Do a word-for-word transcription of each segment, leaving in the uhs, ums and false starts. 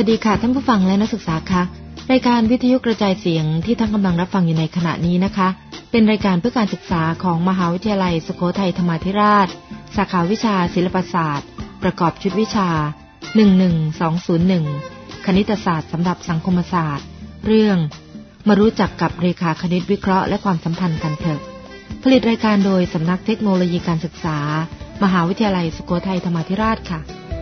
วัสดีค่ะท่านผู้ฟังและนักศึกษาคะรายการวิทยุกระจายเสียงที่ท่านกำลังรับฟังอยู่ในขณะนี้นะคะเป็นรายการเพื่อการศึกษาของมหาวิทยาลัยสุโขทัยธรรมาธิราชสาขาวิชาศิลปศาสตร์ประกอบชุดวิชาหนึ่งหนึ่งสองศูนย์หนึ่งคณิตศาสตร์สำหรับสังคมศาสตร์เรื่องมารู้จักกับเรขาคณิตวิเคราะห์และความสัมพันธ์กันเถอะผลิตรายการโดยสำนักเทคโนโลยีการศึกษามหาวิทยาลัยสุโขทัยธรรมาธิราชค่ะ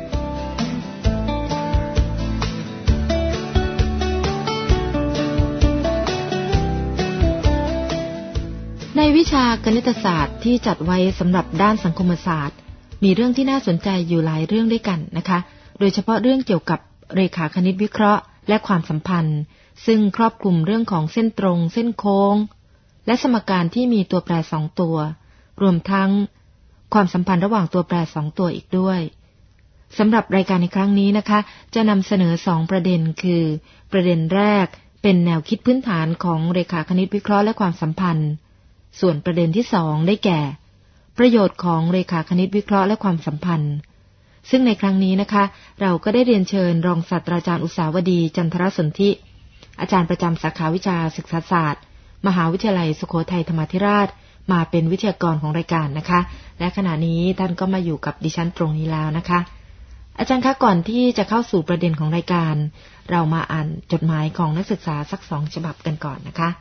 ในวิชาคณิตศาสตร์ที่จัดไว้สำหรับด้านสังคมศาสตร์มีเรื่องที่น่าสนใจอยู่หลายเรื่องด้วยกันนะคะโดยเฉพาะเรื่องเกี่ยวกับเรขาคณิตวิเคราะห์และความสัมพันธ์ซึ่งครอบคลุมเรื่องของเส้นตรงเส้นโค้งและสมการที่มีตัวแปรสองตัวรวมทั้งความสัมพันธ์ระหว่างตัวแปรสองตัวอีกด้วยสำหรับรายการในครั้งนี้นะคะจะนำเสนอสองประเด็นคือประเด็นแรกเป็นแนวคิดพื้นฐานของเรขาคณิตวิเคราะห์และความสัมพันธ์ส่วนประเด็นที่สองได้แก่ประโยชน์ของเรขาคณิตวิเคราะห์และความสัมพันธ์ซึ่งในครั้งนี้นะคะเราก็ได้เรียนเชิญรองศาสตราจารย์อุษาวดีจันทรสนธิอาจารย์ประจำสาขาวิชาศึกษาศาสตร์มหาวิทยาลัยสุโขทัยธรรมาธิราชมาเป็นวิทยากรของรายการนะคะและขณะนี้ท่านก็มาอยู่กับดิฉันตรงนี้แล้วนะคะอาจารย์คะก่อนที่จะเข้าสู่ประเด็นของรายการเรามาอ่านจดหมายของนักศึกษาสักสองฉบับกันก่อนนะคะ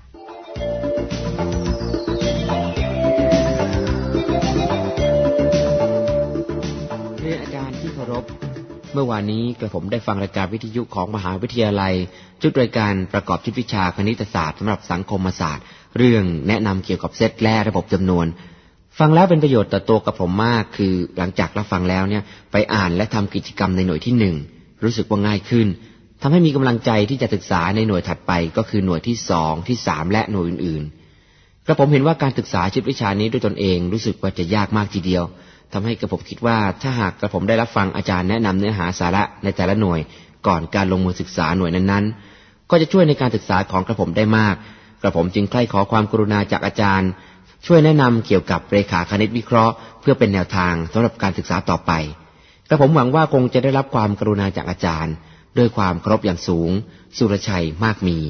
อาจารย์ที่เคารพเมื่อวานนี้กระผมได้ฟังรายการวิทยุของมหาวิทยาลัยชุดรายการประกอบชุดวิชาคณิตศาสตร์สำหรับสังคมศาสตร์เรื่องแนะนำเกี่ยวกับเซตและระบบจำนวนฟังแล้วเป็นประโยชน์ต่อตัวกับผมมากคือหลังจากรับฟังแล้วเนี่ยไปอ่านและทำกิจกรรมในหน่วยที่หนึ่งรู้สึกว่าง่ายขึ้นทำให้มีกำลังใจที่จะศึกษาในหน่วยถัดไปก็คือหน่วยที่สองที่สามและหน่วยอื่นๆกระผมเห็นว่าการศึกษาชุดวิชานี้ด้วยตนเองรู้สึกว่าจะยากมากทีเดียวทำให้กระผมคิดว่าถ้าหากกระผมได้รับฟังอาจารย์แนะนำเนื้อหาสาระในแต่ละหน่วยก่อนการลงมือศึกษาหน่วยนั้นๆก็จะช่วยในการศึกษาของกระผมได้มากกระผมจึงใคร่ขอความกรุณาจากอาจารย์ช่วยแนะนำเกี่ยวกับเรขาคณิตวิเคราะห์เพื่อเป็นแนวทางสำหรับการศึกษาต่อไปกระผมหวังว่าคงจะได้รับความกรุณาจากอาจารย์ด้วยความเคารพอย่างสูงสุรชัยมากมี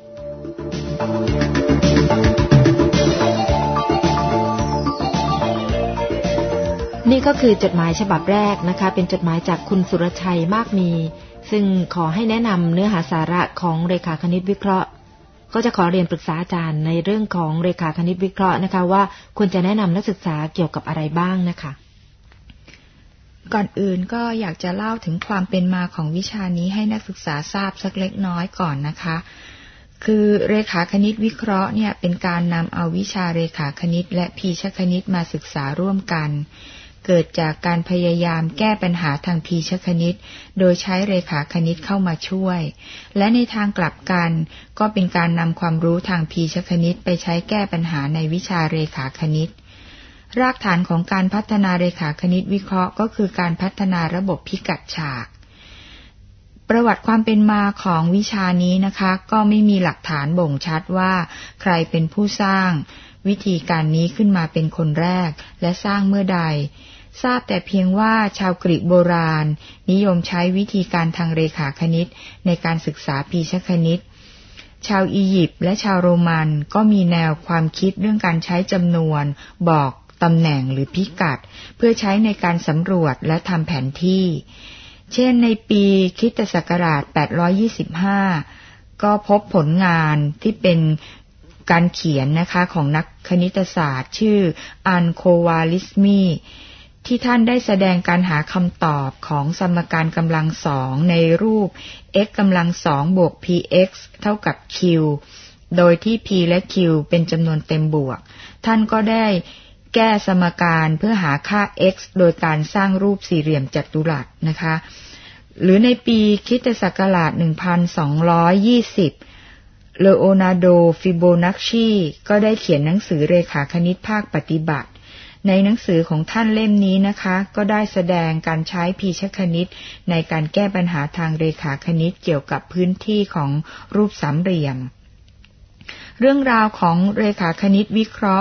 นี่ก็คือจดหมายฉบับแรกนะคะเป็นจดหมายจากคุณสุรชัยมากมีซึ่งขอให้แนะนำเนื้อหาสาระของเรขาคณิตวิเคราะห์ก็จะขอเรียนปรึกษาอาจารย์ในเรื่องของเรขาคณิตวิเคราะห์นะคะว่าควรจะแนะนำนักศึกษาเกี่ยวกับอะไรบ้างนะคะก่อนอื่นก็อยากจะเล่าถึงความเป็นมาของวิชานี้ให้นักศึกษาทราบสักเล็กน้อยก่อนนะคะคือเรขาคณิตวิเคราะห์เนี่ยเป็นการนำเอาวิชาเรขาคณิตและพีชคณิตมาศึกษาร่วมกันเกิดจากการพยายามแก้ปัญหาทางพีชคณิตโดยใช้เรขาคณิตเข้ามาช่วยและในทางกลับกันก็เป็นการนำความรู้ทางพีชคณิตไปใช้แก้ปัญหาในวิชาเรขาคณิตรากฐานของการพัฒนาเรขาคณิตวิเคราะห์ก็คือการพัฒนาระบบพิกัดฉากประวัติความเป็นมาของวิชานี้นะคะก็ไม่มีหลักฐานบ่งชัดว่าใครเป็นผู้สร้างวิธีการนี้ขึ้นมาเป็นคนแรกและสร้างเมื่อใดทราบแต่เพียงว่าชาวกรีกโบราณนิยมใช้วิธีการทางเรขาคณิตในการศึกษาพีชคณิตชาวอียิปต์และชาวโรมันก็มีแนวความคิดเรื่องการใช้จำนวนบอกตำแหน่งหรือพิกัดเพื่อใช้ในการสำรวจและทำแผนที่เช่นในปีคริสตศักราชแปดร้อยยี่สิบห้าก็พบผลงานที่เป็นการเขียนนะคะของนักคณิตศาสตร์ชื่ออันโควาลิสมีที่ท่านได้แสดงการหาคำตอบของสมการกำลังสองในรูป x กำลังสองบวก px เท่ากับ q โดยที่ p และ q เป็นจำนวนเต็มบวกท่านก็ได้แก้สมการเพื่อหาค่า x โดยการสร้างรูปสี่เหลี่ยมจัตุรัสนะคะหรือในปีคริสตศักราชหนึ่งพันสองร้อยยี่สิบเลโอนาร์โด ฟิโบนัชชีก็ได้เขียนหนังสือเรขาคณิตภาคปฏิบัติในหนังสือของท่านเล่มนี้นะคะก็ได้แสดงการใช้พีชคณิตในการแก้ปัญหาทางเรขาคณิตเกี่ยวกับพื้นที่ของรูปสามเหลี่ยมเรื่องราวของเรขาคณิตวิเคราะห์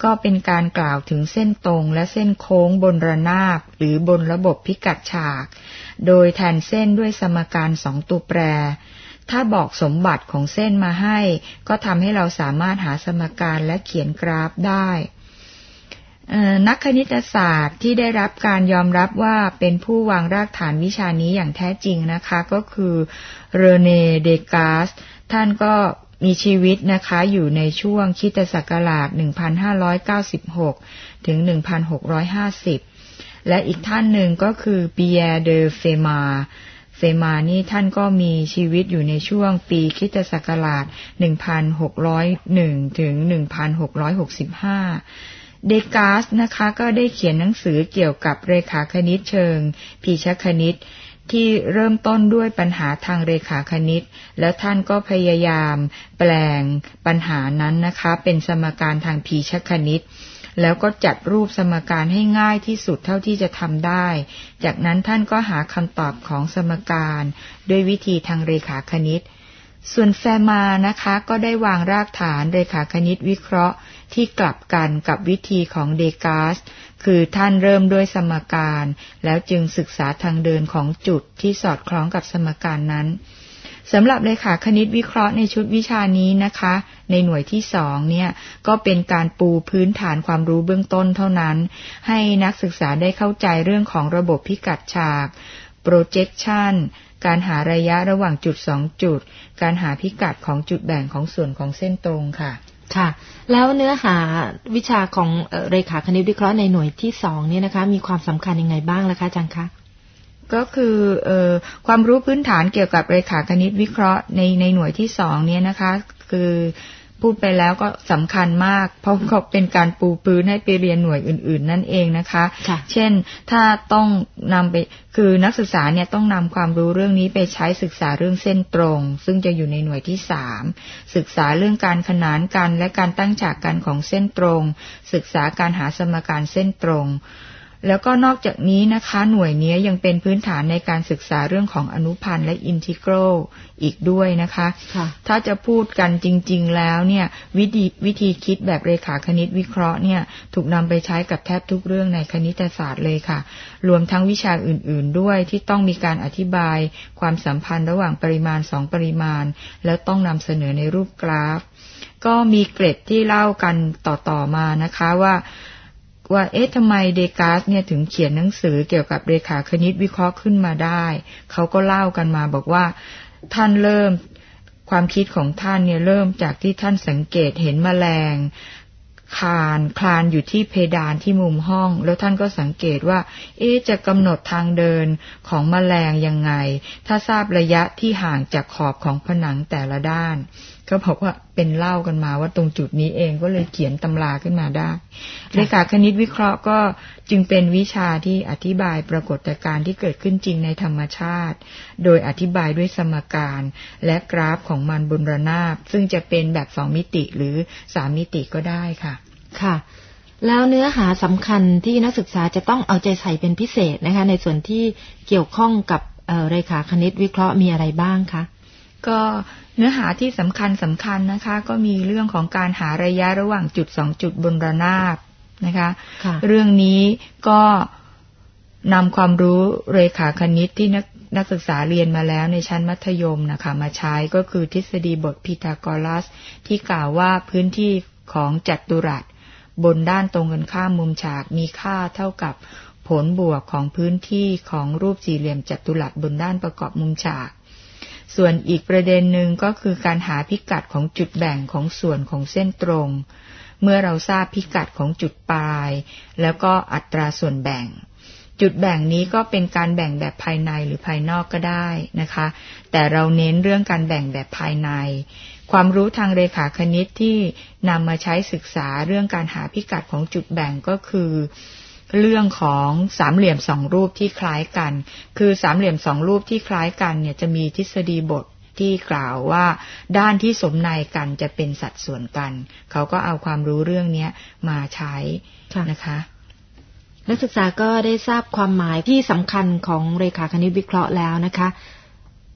ก็เป็นการกล่าวถึงเส้นตรงและเส้นโค้งบนระนาบหรือบนระบบพิกัดฉากโดยแทนเส้นด้วยสมการสองตัวแปรถ้าบอกสมบัติของเส้นมาให้ก็ทำให้เราสามารถหาสมการและเขียนกราฟได้นักคณิตศาสตร์ที่ได้รับการยอมรับว่าเป็นผู้วางรากฐานวิชานี้อย่างแท้จริงนะคะก็คือเรเน่ เดกาสท่านก็มีชีวิตนะคะอยู่ในช่วงคริสตศักราชหนึ่งพันห้าร้อยเก้าสิบหกถึงหนึ่งพันหกร้อยห้าสิบและอีกท่านหนึ่งก็คือปีแยร์ เดอ เฟมาเฟมานี่ท่านก็มีชีวิตอยู่ในช่วงปีคริสตศักราชหนึ่งพันหกร้อยเอ็ดถึงหนึ่งพันหกร้อยหกสิบห้าเดกาสนะคะก็ได้เขียนหนังสือเกี่ยวกับเรขาคณิตเชิงพีชคณิตที่เริ่มต้นด้วยปัญหาทางเรขาคณิตแล้วท่านก็พยายามแปลงปัญหานั้นนะคะเป็นสมการทางพีชคณิตแล้วก็จัดรูปสมการให้ง่ายที่สุดเท่าที่จะทำได้จากนั้นท่านก็หาคำตอบของสมการด้วยวิธีทางเรขาคณิตส่วนแฟมานะคะก็ได้วางรากฐานเรขาคณิตวิเคราะห์ที่กลับกันกับวิธีของเดกาสคือท่านเริ่มด้วยสมการแล้วจึงศึกษาทางเดินของจุดที่สอดคล้องกับสมการนั้นสำหรับเรขาคณิตวิเคราะห์ในชุดวิชานี้นะคะในหน่วยที่สองเนี่ยก็เป็นการปูพื้นฐานความรู้เบื้องต้นเท่านั้นให้นักศึกษาได้เข้าใจเรื่องของระบบพิกัดฉาก projection การหาระยะระหว่างจุดสองจุดการหาพิกัดของจุดแบ่งของส่วนของเส้นตรงค่ะค่ะแล้วเนื้อหาวิชาของเรขาคณิตวิเคราะห์ในหน่วยที่สองเนี่ยนะคะมีความสำคัญยังไงบ้างล่ะคะอาจารย์คะก็คือเอ่อความรู้พื้นฐานเกี่ยวกับเรขาคณิตวิเคราะห์ในในหน่วยที่สองเนี่ยนะคะคือพูดไปแล้วก็สำคัญมากเพราะเขาเป็นการปูพื้นให้ไปเรียนหน่วยอื่นๆนั่นเองนะคะเช่นถ้าต้องนำไปคือนักศึกษาเนี่ยต้องนำความรู้เรื่องนี้ไปใช้ศึกษาเรื่องเส้นตรงซึ่งจะอยู่ในหน่วยที่สามศึกษาเรื่องการขนานกันและการตั้งฉากกันของเส้นตรงศึกษาการหาสมการเส้นตรงแล้วก็นอกจากนี้นะคะหน่วยนี้ยังเป็นพื้นฐานในการศึกษาเรื่องของอนุพันธ์และอินทิกรัลอีกด้วยนะคะถ้าจะพูดกันจริงๆแล้วเนี่ยวิธีวิธีคิดแบบเรขาคณิตวิเคราะห์เนี่ยถูกนำไปใช้กับแทบทุกเรื่องในคณิตศาสตร์เลยค่ะรวมทั้งวิชาอื่นๆด้วยที่ต้องมีการอธิบายความสัมพันธ์ระหว่างปริมาณสองปริมาณแล้วต้องนำเสนอในรูปกราฟก็มีเกร็ดที่เล่ากันต่อๆมานะคะว่าว่าเอ๊ะทำไมเดกาสเนี่ยถึงเขียนหนังสือเกี่ยวกับเรขาคณิตวิเคราะห์ขึ้นมาได้เขาก็เล่ากันมาบอกว่าท่านเริ่มความคิดของท่านเนี่ยเริ่มจากที่ท่านสังเกตเห็นแมลงคลานคลานอยู่ที่เพดานที่มุมห้องแล้วท่านก็สังเกตว่าเอ๊ะจะกำหนดทางเดินของแมลงยังไงถ้าทราบระยะที่ห่างจากขอบของผนังแต่ละด้านก็บอกว่าเป็นเล่ากันมาว่าตรงจุดนี้เองก็เลยเขียนตำราขึ้นมาได้เรขาคณิตวิเคราะห์ก็จึงเป็นวิชาที่อธิบายปรากฏการณ์ที่เกิดขึ้นจริงในธรรมชาติโดยอธิบายด้วยสมการและกราฟของมันบนระนาบซึ่งจะเป็นแบบสองมิติหรือสามมิติก็ได้ค่ะค่ะแล้วเนื้อหาสำคัญที่นักศึกษาจะต้องเอาใจใส่เป็นพิเศษนะคะในส่วนที่เกี่ยวข้องกับเรขาคณิตวิเคราะห์มีอะไรบ้างคะก็เนื้อหาที่สำคัญสำคัญนะคะก็มีเรื่องของการหาระยะระหว่างจุดสองจุดบนระนาบนะคะเรื่องนี้ก็นำความรู้เรขาคณิตที่นักนักศึกษาเรียนมาแล้วในชั้นมัธยมนะคะมาใช้ก็คือทฤษฎีบทพีทาโกรัสที่กล่าวว่าพื้นที่ของจัตุรัสบนด้านตรงกันข้ามมุมฉากมีค่าเท่ากับผลบวกของพื้นที่ของรูปสี่เหลี่ยมจัตุรัสบนด้านประกอบมุมฉากส่วนอีกประเด็นหนึ่งก็คือการหาพิกัดของจุดแบ่งของส่วนของเส้นตรงเมื่อเราทราบพิกัดของจุดปลายแล้วก็อัตราส่วนแบ่งจุดแบ่งนี้ก็เป็นการแบ่งแบบภายในหรือภายนอกก็ได้นะคะแต่เราเน้นเรื่องการแบ่งแบบภายในความรู้ทางเรขาคณิตที่นำมาใช้ศึกษาเรื่องการหาพิกัดของจุดแบ่งก็คือเรื่องของสามเหลี่ยมสองรูปที่คล้ายกันคือสามเหลี่ยมสองรูปที่คล้ายกันเนี่ยจะมีทฤษฎีบทที่กล่าวว่าด้านที่สมในกันจะเป็นสัดส่วนกันเขาก็เอาความรู้เรื่องนี้มาใช้นะคะนักศึกษาก็ได้ทราบความหมายที่สำคัญของเรขาคณิตวิเคราะห์แล้วนะคะ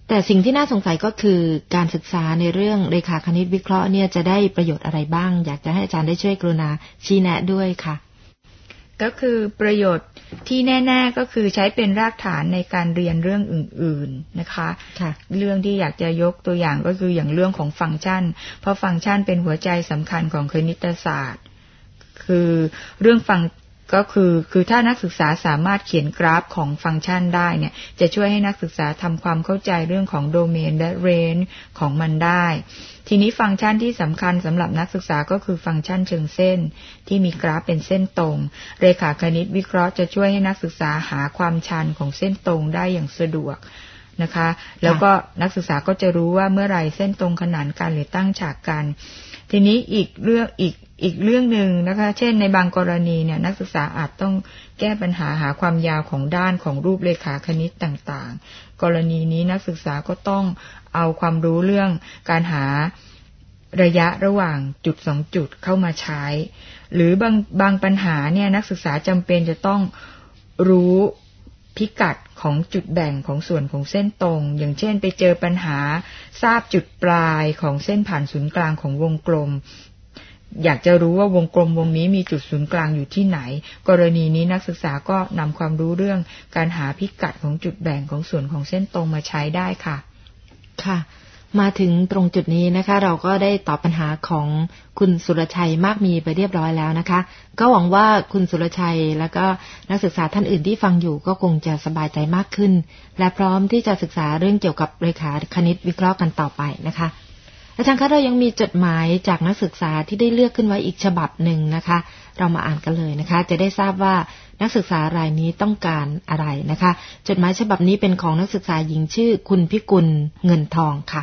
แต่สิ่งที่น่าสงสัยก็คือการศึกษาในเรื่องเรขาคณิตวิเคราะห์เนี่ยจะได้ประโยชน์อะไรบ้างอยากจะให้อาจารย์ได้ช่วยกรุณาชี้แนะด้วยค่ะก็คือประโยชน์ที่แน่ๆก็คือใช้เป็นรากฐานในการเรียนเรื่องอื่นๆนะคะค่ะเรื่องที่อยากจะยกตัวอย่างก็คืออย่างเรื่องของฟังก์ชันเพราะฟังก์ชันเป็นหัวใจสำคัญของคณิตศาสตร์คือเรื่องฟังก็คือคือถ้านักศึกษาสามารถเขียนกราฟของฟังก์ชันได้เนี่ยจะช่วยให้นักศึกษาทำความเข้าใจเรื่องของโดเมนและเรนจ์ของมันได้ทีนี้ฟังก์ชันที่สำคัญสำหรับนักศึกษาก็คือฟังก์ชันเชิงเส้นที่มีกราฟเป็นเส้นตรงเรขาคณิตวิเคราะห์จะช่วยให้นักศึกษาหาความชันของเส้นตรงได้อย่างสะดวกนะคะแล้วก็นักศึกษาก็จะรู้ว่าเมื่อไรเส้นตรงขนานกันหรือตั้งฉากกันทีนี้อีกเรื่องอีกอีกเรื่องหนึ่งนะคะเช่นในบางกรณีเนี่ยนักศึกษาอาจต้องแก้ปัญหาหาความยาวของด้านของรูปเรขาคณิตต่างๆกรณีนี้นักศึกษาก็ต้องเอาความรู้เรื่องการหาระยะระหว่างจุดสองจุดเข้ามาใช้หรือบางบางปัญหาเนี่ยนักศึกษาจำเป็นจะต้องรู้พิกัดของจุดแบ่งของส่วนของเส้นตรงอย่างเช่นไปเจอปัญหาทราบจุดปลายของเส้นผ่านศูนย์กลางของวงกลมอยากจะรู้ว่าวงกลมวงนี้มีจุดศูนย์กลางอยู่ที่ไหนกรณีนี้นักศึกษาก็นำความรู้เรื่องการหาพิกัดของจุดแบ่งของส่วนของเส้นตรงมาใช้ได้ค่ะค่ะมาถึงตรงจุดนี้นะคะเราก็ได้ตอบปัญหาของคุณสุรชัยมากมีไปเรียบร้อยแล้วนะคะก็หวังว่าคุณสุรชัยแล้วก็นักศึกษาท่านอื่นที่ฟังอยู่ก็คงจะสบายใจมากขึ้นและพร้อมที่จะศึกษาเรื่องเกี่ยวกับเรขาคณิตวิเคราะห์กันต่อไปนะคะอาจารย์คะเรายังมีจดหมายจากนักศึกษาที่ได้เลือกขึ้นไว้อีกฉบับหนึ่งนะคะเรามาอ่านกันเลยนะคะจะได้ทราบว่านักศึกษารายนี้ต้องการอะไรนะคะจดหมายฉบับนี้เป็นของนักศึกษาหญิงชื่อคุณพิกุลเงินทองค่ะ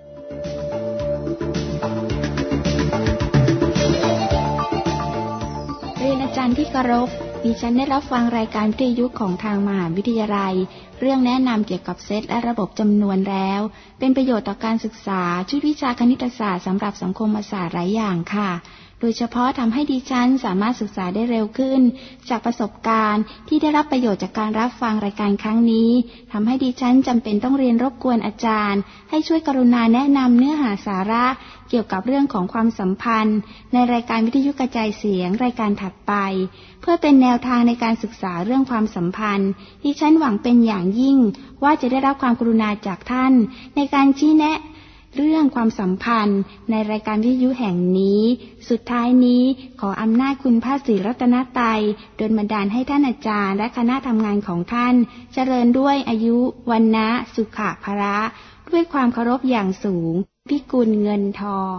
เรียนอาจารย์ที่เคารพดิฉันได้รับฟังรายการวิทยุของทางมหาวิทยาลัยเรื่องแนะนำเกี่ยวกับเซตและระบบจำนวนแล้วเป็นประโยชน์ต่อการศึกษาชุดวิชาคณิตศาสตร์สำหรับสังคมศาสตร์หลายอย่างค่ะโดยเฉพาะทำให้ดิฉันสามารถศึกษาได้เร็วขึ้นจากประสบการณ์ที่ได้รับประโยชน์จากการรับฟังรายการครั้งนี้ทำให้ดิฉันจำเป็นต้องเรียนรบกวนอาจารย์ให้ช่วยกรุณาแนะนำเนื้อหาสาระเกี่ยวกับเรื่องของความสัมพันธ์ในรายการวิทยุกระจายเสียงรายการถัดไปเพื่อเป็นแนวทางในการศึกษาเรื่องความสัมพันธ์ดิฉันหวังเป็นอย่างยิ่งว่าจะได้รับความกรุณาจากท่านในการชี้แนะเรื่องความสัมพันธ์ในรายการวิทยุแห่งนี้สุดท้ายนี้ขออำนาจคุณพระศรีรัตนตรัยดลบันดาลให้ท่านอาจารย์และคณะทำงานของท่านเจริญด้วยอายุวันนะสุขะภระด้วยความเคารพอย่างสูงพิกุลเงินทอง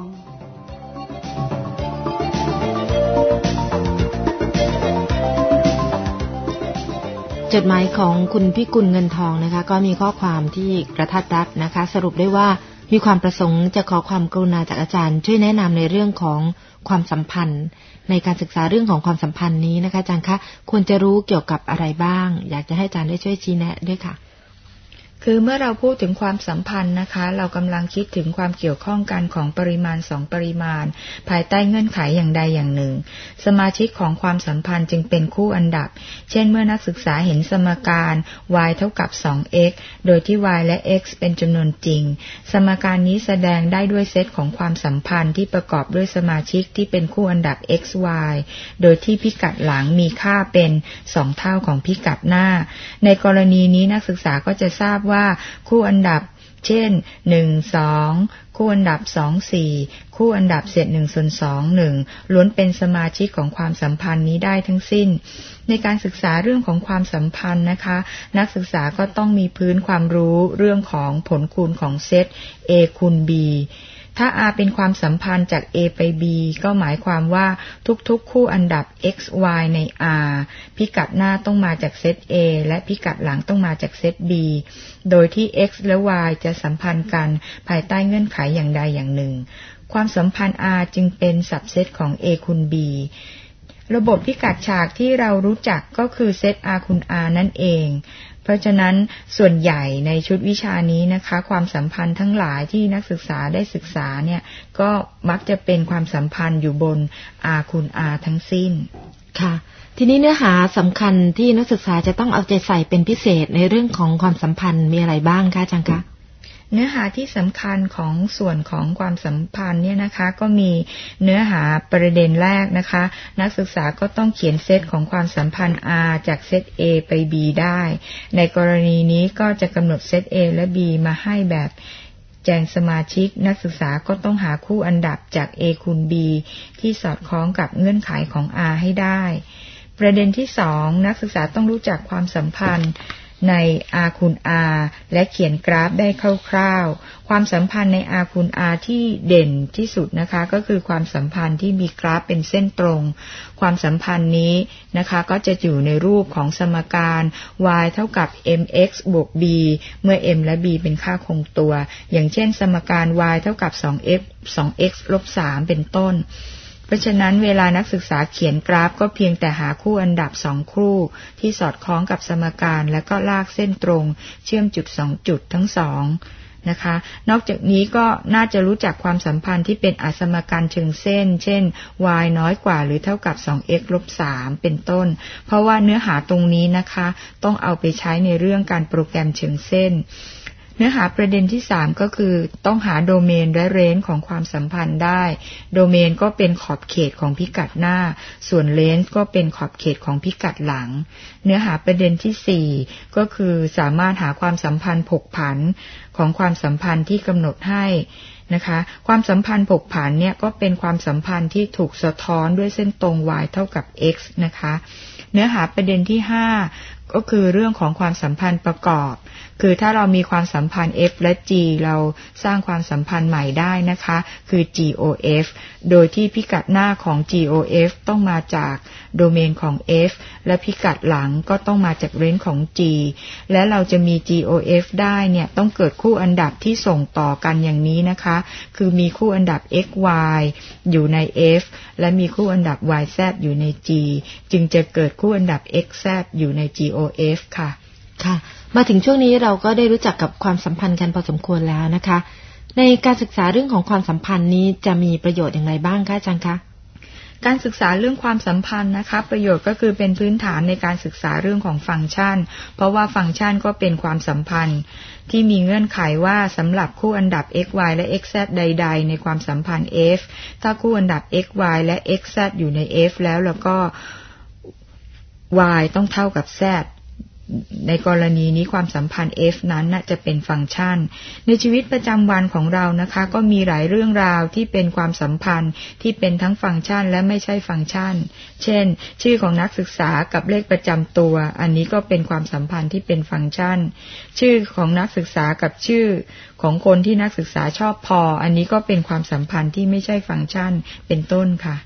จดหมายของคุณพิกุลเงินทองนะคะก็มีข้อความที่กระทัดรัดนะคะสรุปได้ว่ามีความประสงค์จะขอความกรุณาจากอาจารย์ช่วยแนะนำในเรื่องของความสัมพันธ์ในการศึกษาเรื่องของความสัมพันธ์นี้นะคะอาจารย์คะควรจะรู้เกี่ยวกับอะไรบ้างอยากจะให้อาจารย์ได้ช่วยชี้แนะด้วยค่ะคือเมื่อเราพูดถึงความสัมพันธ์นะคะเรากำลังคิดถึงความเกี่ยวข้องกันของปริมาณสองปริมาณภายใต้เงื่อนไขอย่างใดอย่างหนึ่งสมาชิกของความสัมพันธ์จึงเป็นคู่อันดับเช่นเมื่อนักศึกษาเห็นสมการ y เท่ากับ สอง x โดยที่ y และ x เป็นจำนวนจริงสมการนี้แสดงได้ด้วยเซตของความสัมพันธ์ที่ประกอบด้วยสมาชิกที่เป็นคู่อันดับ x y โดยที่พิกัดหลังมีค่าเป็นสองเท่าของพิกัดหน้าในกรณีนี้นักศึกษาก็จะทราบว่าคู่อันดับเช่นหนึ่ง สองคู่อันดับสอง สี่คู่อันดับเศษหนึ่งส่วนสอง หนึ่งล้วนเป็นสมาชิกของความสัมพันธ์นี้ได้ทั้งสิ้นในการศึกษาเรื่องของความสัมพันธ์นะคะนักศึกษาก็ต้องมีพื้นความรู้เรื่องของผลคูณของเซต A คูณ Bถ้า R เป็นความสัมพันธ์จาก A ไป B ก็หมายความว่าทุกๆคู่อันดับ x y ใน R พิกัดหน้าต้องมาจากเซต A และพิกัดหลังต้องมาจากเซต B โดยที่ x และ y จะสัมพันธ์กันภายใต้เงื่อนไขอย่างใดอย่างหนึ่งความสัมพันธ์ R จึงเป็นสับเซตของ A คูณ B ระบบพิกัดฉากที่เรารู้จักก็คือเซต R คูณ R นั่นเองเพราะฉะนั้นส่วนใหญ่ในชุดวิชานี้นะคะความสัมพันธ์ทั้งหลายที่นักศึกษาได้ศึกษาเนี่ยก็มักจะเป็นความสัมพันธ์อยู่บน R คูณ R ทั้งสิ้นค่ะทีนี้เนื้อหาสำคัญที่นักศึกษาจะต้องเอาใจใส่เป็นพิเศษในเรื่องของความสัมพันธ์มีอะไรบ้างคะอาจารย์คะเนื้อหาที่สำคัญของส่วนของความสัมพันธ์เนี่ยนะคะก็มีเนื้อหาประเด็นแรกนะคะนักศึกษาก็ต้องเขียนเซตของความสัมพันธ์ R จากเซต A ไป B ได้ในกรณีนี้ก็จะกำหนดเซต A และ B มาให้แบบแจงสมาชิกนักศึกษาก็ต้องหาคู่อันดับจาก A คูณ B ที่สอดคล้องกับเงื่อนไขของ R ให้ได้ประเด็นที่สองนักศึกษาต้องรู้จักความสัมพันธ์ใน R คูณ R และเขียนกราฟได้คร่าวๆความสัมพันธ์ใน R คูณ R ที่เด่นที่สุดนะคะก็คือความสัมพันธ์ที่มีกราฟเป็นเส้นตรงความสัมพันธ์นี้นะคะก็จะอยู่ในรูปของสมการ y เท่ากับ mx บวก b เมื่อ m และ b เป็นค่าคงตัวอย่างเช่นสมการ y เท่ากับ 2x 2x ลบ สาม เป็นต้นเพราะฉะนั้นเวลานักศึกษาเขียนกราฟก็เพียงแต่หาคู่อันดับสองคู่ที่สอดคล้องกับสมการแล้วก็ลากเส้นตรงเชื่อมจุดสองจุดทั้งสองนะคะนอกจากนี้ก็น่าจะรู้จักความสัมพันธ์ที่เป็นอสมการเชิงเส้นเช่น y น้อยกว่าหรือเท่ากับ สอง x ลบ สาม เป็นต้นเพราะว่าเนื้อหาตรงนี้นะคะต้องเอาไปใช้ในเรื่องการโปรแกรมเชิงเส้นเนื้อหาประเด็นที่สามก็คือต้องหาโดเมนและเรนจ์ของความสัมพันธ์ได้โดเมนก็เป็นขอบเขตของพิกัดหน้าส่วนเรนจ์ก็เป็นขอบเขตของพิกัดหลังเนื้อหาประเด็นที่สี่ก็คือสามารถหาความสัมพันธ์ผกผันของความสัมพันธ์ที่กำหนดให้นะคะความสัมพันธ์ผกผันเนี่ยก็เป็นความสัมพันธ์ที่ถูกสะท้อนด้วยเส้นตรง y เท่ากับ x นะคะเนื้อหาประเด็นที่ห้าก็คือเรื่องของความสัมพันธ์ประกอบคือถ้าเรามีความสัมพันธ์ F และ G เราสร้างความสัมพันธ์ใหม่ได้นะคะคือ จี โอ เอฟ โดยที่พิกัดหน้าของ จี โอ เอฟ ต้องมาจากโดเมนของ F และพิกัดหลังก็ต้องมาจากเรนจ์ของ G และเราจะมี จี โอ เอฟ ได้เนี่ยต้องเกิดคู่อันดับที่ส่งต่อกันอย่างนี้นะคะคือมีคู่อันดับ x y อยู่ใน F และมีคู่อันดับ y z อยู่ใน G จึงจะเกิดคู่อันดับ x z อยู่ใน จี โอ เอฟ ค่ะค่ะมาถึงช่วงนี้เราก็ได้รู้จักกับความสัมพันธ์กันพอสมควรแล้วนะคะในการศึกษาเรื่องของความสัมพันธ์นี้จะมีประโยชน์อย่างไรบ้างคะอาจารย์คะการศึกษาเรื่องความสัมพันธ์นะคะประโยชน์ก็คือเป็นพื้นฐานในการศึกษาเรื่องของฟังก์ชันเพราะว่าฟังก์ชันก็เป็นความสัมพันธ์ที่มีเงื่อนไขว่าสำหรับคู่อันดับ x y และ x z ใดๆในความสัมพันธ์ f ถ้าคู่อันดับ x y และ x z อยู่ใน f แล้วแล้วก็ y ต้องเท่ากับ zในกรณีนี้ความสัมพันธ์ f นั้นน่ะจะเป็นฟังก์ชันในชีวิตประจำวันของเรานะคะก็มีหลายเรื่องราวที่เป็นความสัมพันธ์ที่เป็นทั้งฟังก์ชันและไม่ใช่ฟังก์ชันเช่นชื่อของนักศึกษากับเลขประจำตัวอันนี้ก็เป็นความสัมพันธ์ที่เป็นฟังก์ชันชื่อของนักศึกษากับชื่อของคนที่นักศึกษาชอบพออันนี้ก็เป็นความสัมพันธ์ที่ไม่ใช่ฟังก์ชันเป็นต้นค่ะ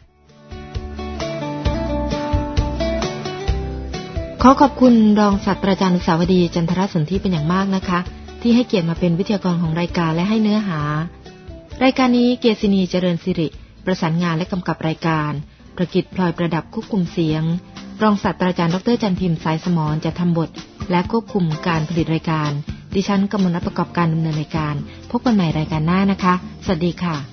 ขอขอบคุณรองศาสตราจารย์อุษาวดีจันทรสนธิเป็นอย่างมากนะคะที่ให้เกียรติมาเป็นวิทยากรของรายการและให้เนื้อหารายการนี้เกษินีเจริญสิริประสานงานและกำกับรายการประกิตพลอยประดับควบคุมเสียงรองศาสตราจารย์ดรจันพิมพ์สายสมรจะทำบทและควบคุมการผลิตรายการดิฉันกมลรัตน์ประกอบการดำเนินรายการพบกันใหม่รายการหน้านะคะสวัสดีค่ะ